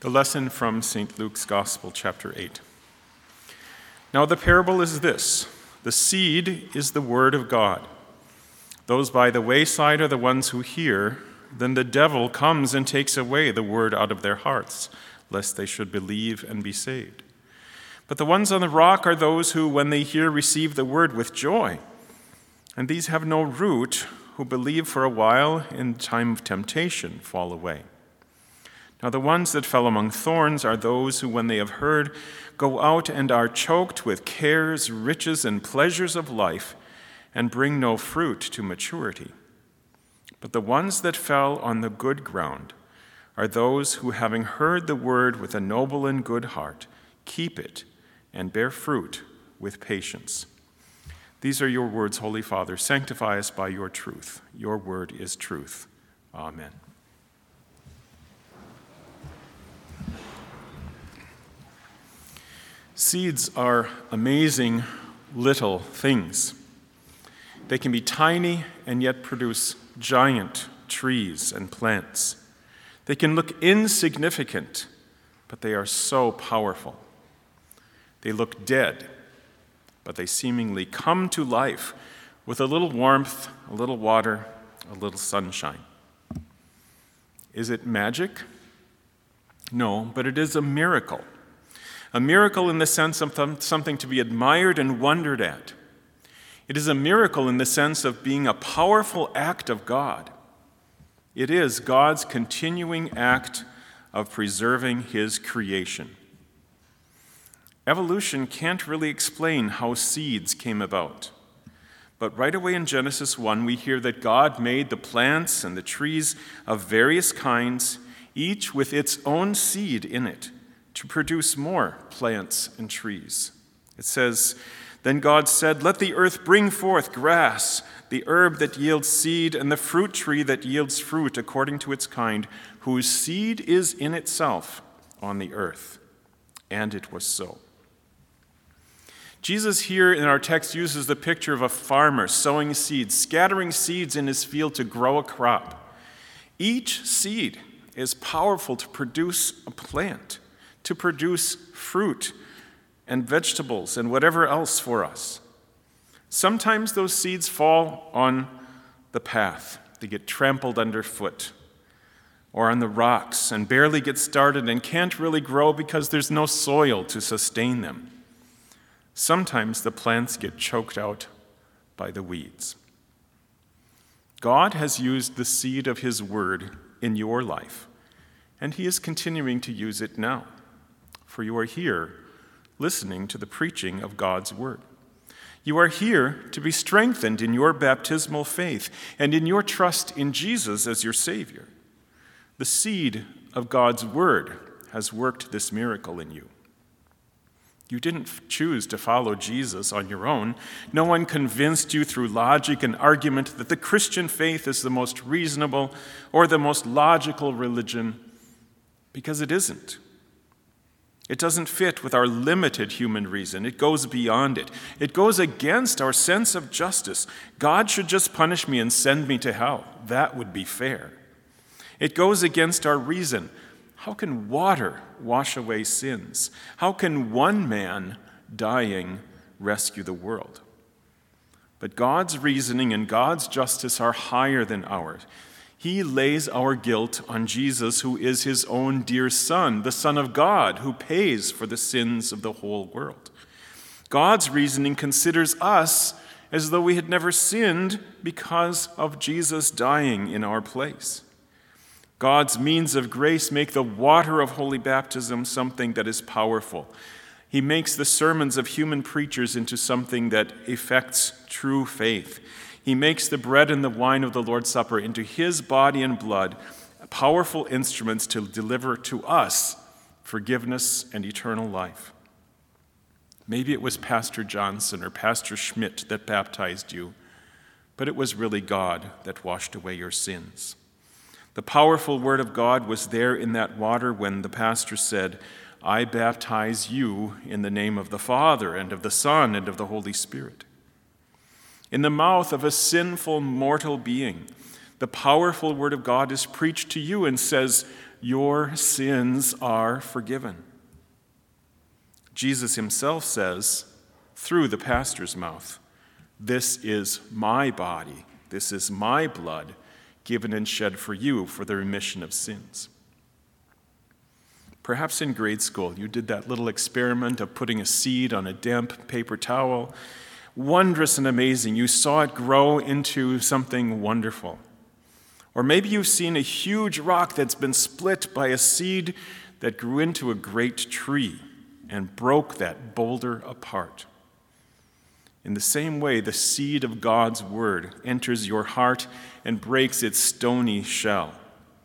The lesson from St. Luke's Gospel, chapter 8. Now the parable is this: the seed is the word of God. Those by the wayside are the ones who hear. Then the devil comes and takes away the word out of their hearts, lest they should believe and be saved. But the ones on the rock are those who, when they hear, receive the word with joy. And these have no root, who believe for a while, in time of temptation fall away. Now the ones that fell among thorns are those who, when they have heard, go out and are choked with cares, riches, and pleasures of life, and bring no fruit to maturity. But the ones that fell on the good ground are those who, having heard the word with a noble and good heart, keep it and bear fruit with patience. These are your words, Holy Father. Sanctify us by your truth. Your word is truth. Amen. Seeds are amazing little things. They can be tiny and yet produce giant trees and plants. They can look insignificant, but they are so powerful. They look dead, but they seemingly come to life with a little warmth, a little water, a little sunshine. Is it magic? No, but it is a miracle. A miracle in the sense of something to be admired and wondered at. It is a miracle in the sense of being a powerful act of God. It is God's continuing act of preserving his creation. Evolution can't really explain how seeds came about. But right away in Genesis 1, we hear that God made the plants and the trees of various kinds, each with its own seed in it, to produce more plants and trees. It says, "Then God said, 'Let the earth bring forth grass, the herb that yields seed, and the fruit tree that yields fruit according to its kind, whose seed is in itself on the earth.' And it was so." Jesus here in our text uses the picture of a farmer sowing seeds, scattering seeds in his field to grow a crop. Each seed is powerful to produce a plant, to produce fruit and vegetables and whatever else for us. Sometimes those seeds fall on the path. They get trampled underfoot or on the rocks and barely get started and can't really grow because there's no soil to sustain them. Sometimes the plants get choked out by the weeds. God has used the seed of his word in your life, and he is continuing to use it now. For you are here listening to the preaching of God's word. You are here to be strengthened in your baptismal faith and in your trust in Jesus as your Savior. The seed of God's word has worked this miracle in you. You didn't choose to follow Jesus on your own. No one convinced you through logic and argument that the Christian faith is the most reasonable or the most logical religion, because it isn't. It doesn't fit with our limited human reason. It goes beyond it. It goes against our sense of justice. God should just punish me and send me to hell. That would be fair. It goes against our reason. How can water wash away sins? How can one man dying rescue the world? But God's reasoning and God's justice are higher than ours. He lays our guilt on Jesus, who is his own dear Son, the Son of God, who pays for the sins of the whole world. God's reasoning considers us as though we had never sinned because of Jesus dying in our place. God's means of grace make the water of holy baptism something that is powerful. He makes the sermons of human preachers into something that effects true faith. He makes the bread and the wine of the Lord's Supper into his body and blood, powerful instruments to deliver to us forgiveness and eternal life. Maybe it was Pastor Johnson or Pastor Schmidt that baptized you, but it was really God that washed away your sins. The powerful word of God was there in that water when the pastor said, "I baptize you in the name of the Father and of the Son and of the Holy Spirit." In the mouth of a sinful mortal being, the powerful word of God is preached to you and says, your sins are forgiven. Jesus himself says, through the pastor's mouth, this is my body, this is my blood, given and shed for you for the remission of sins. Perhaps in grade school you did that little experiment of putting a seed on a damp paper towel. Wondrous and amazing. You saw it grow into something wonderful. Or maybe you've seen a huge rock that's been split by a seed that grew into a great tree and broke that boulder apart. In the same way, the seed of God's word enters your heart and breaks its stony shell.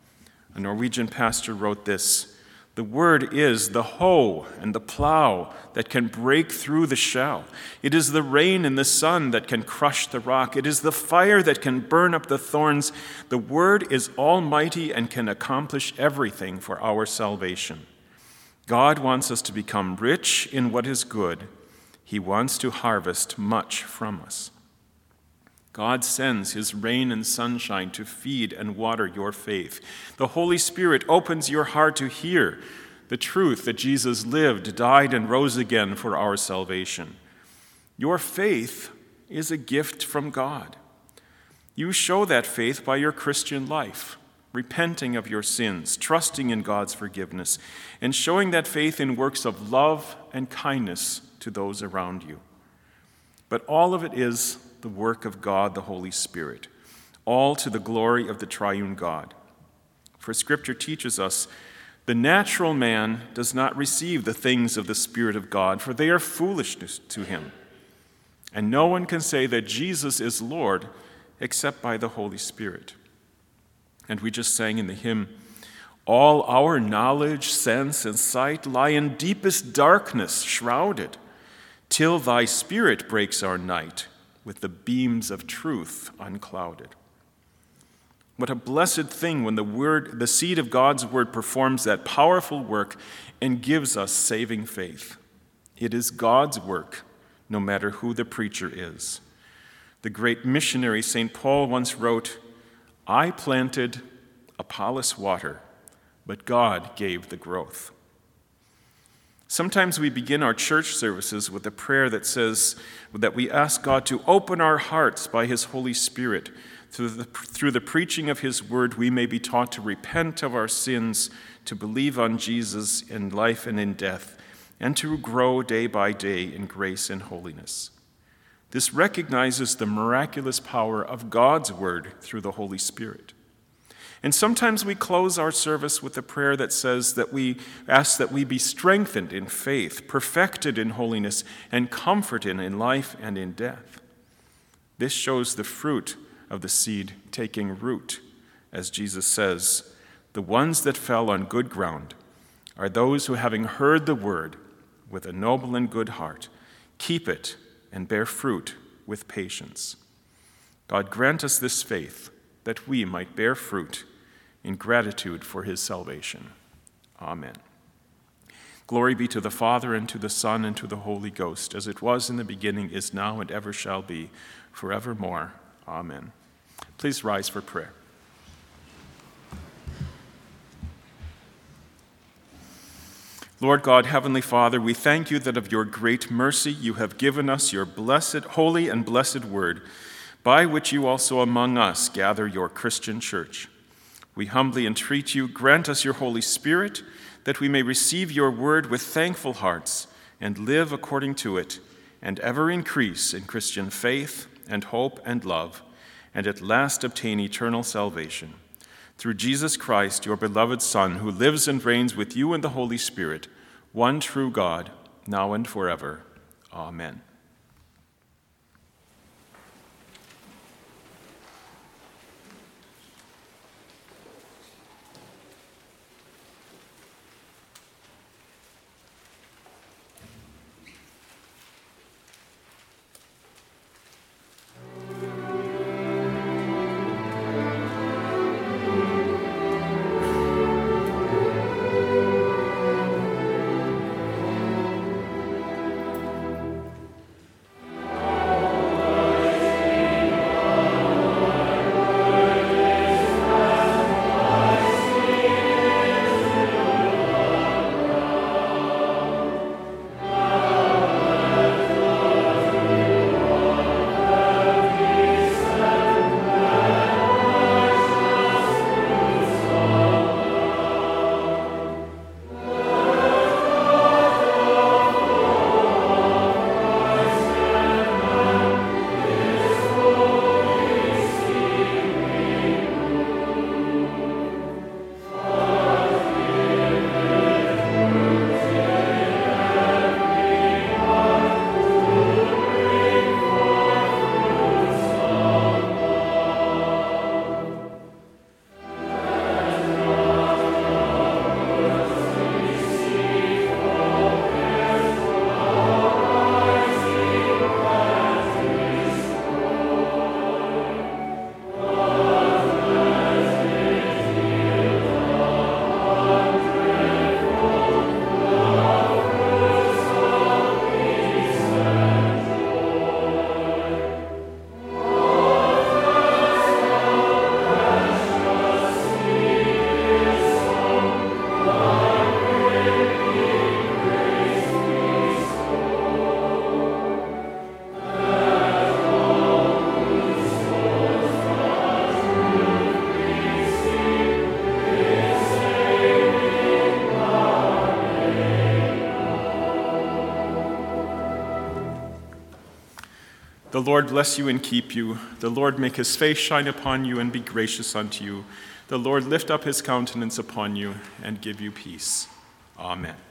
A Norwegian pastor wrote this: the word is the hoe and the plow that can break through the shell. It is the rain and the sun that can crush the rock. It is the fire that can burn up the thorns. The word is almighty and can accomplish everything for our salvation. God wants us to become rich in what is good. He wants to harvest much from us. God sends his rain and sunshine to feed and water your faith. The Holy Spirit opens your heart to hear the truth that Jesus lived, died, and rose again for our salvation. Your faith is a gift from God. You show that faith by your Christian life, repenting of your sins, trusting in God's forgiveness, and showing that faith in works of love and kindness to those around you. But all of it is the work of God, the Holy Spirit, all to the glory of the triune God. For Scripture teaches us, the natural man does not receive the things of the Spirit of God, for they are foolishness to him. And no one can say that Jesus is Lord except by the Holy Spirit. And we just sang in the hymn, all our knowledge, sense, and sight lie in deepest darkness shrouded, till thy Spirit breaks our night with the beams of truth unclouded. What a blessed thing when the seed of God's word performs that powerful work and gives us saving faith. It is God's work, no matter who the preacher is. The great missionary St. Paul once wrote, I planted, Apollos watered, but God gave the growth. Sometimes we begin our church services with a prayer that says that we ask God to open our hearts by his Holy Spirit. Through the preaching of his word, we may be taught to repent of our sins, to believe on Jesus in life and in death, and to grow day by day in grace and holiness. This recognizes the miraculous power of God's word through the Holy Spirit. And sometimes we close our service with a prayer that says that we ask that we be strengthened in faith, perfected in holiness, and comforted in life and in death. This shows the fruit of the seed taking root. As Jesus says, the ones that fell on good ground are those who, having heard the word with a noble and good heart, keep it and bear fruit with patience. God grant us this faith, that we might bear fruit in gratitude for his salvation. Amen. Glory be to the Father, and to the Son, and to the Holy Ghost, as it was in the beginning, is now, and ever shall be, forevermore. Amen. Please rise for prayer. Lord God, Heavenly Father, we thank you that of your great mercy you have given us your blessed, holy, and blessed word, by which you also among us gather your Christian church. We humbly entreat you, grant us your Holy Spirit, that we may receive your word with thankful hearts and live according to it, and ever increase in Christian faith and hope and love, and at last obtain eternal salvation. Through Jesus Christ, your beloved Son, who lives and reigns with you in the Holy Spirit, one true God, now and forever. Amen. The Lord bless you and keep you. The Lord make his face shine upon you and be gracious unto you. The Lord lift up his countenance upon you and give you peace. Amen.